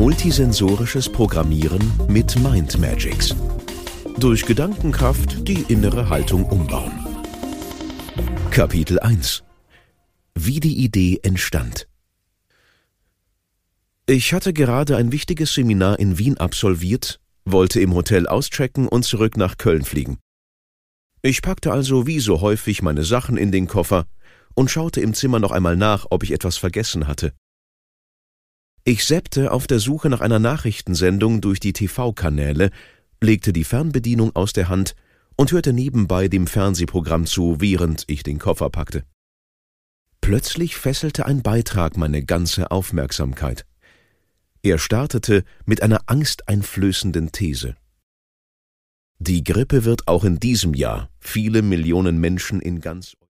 Multisensorisches Programmieren mit Mind Magics. Durch Gedankenkraft die innere Haltung umbauen. Kapitel 1: Wie die Idee entstand. Ich hatte gerade ein wichtiges Seminar in Wien absolviert, wollte im Hotel auschecken und zurück nach Köln fliegen. Ich packte also wie so häufig meine Sachen in den Koffer und schaute im Zimmer noch einmal nach, ob ich etwas vergessen hatte. Ich zappte auf der Suche nach einer Nachrichtensendung durch die TV-Kanäle, legte die Fernbedienung aus der Hand und hörte nebenbei dem Fernsehprogramm zu, während ich den Koffer packte. Plötzlich fesselte ein Beitrag meine ganze Aufmerksamkeit. Er startete mit einer angsteinflößenden These. Die Grippe wird auch in diesem Jahr viele Millionen Menschen in ganz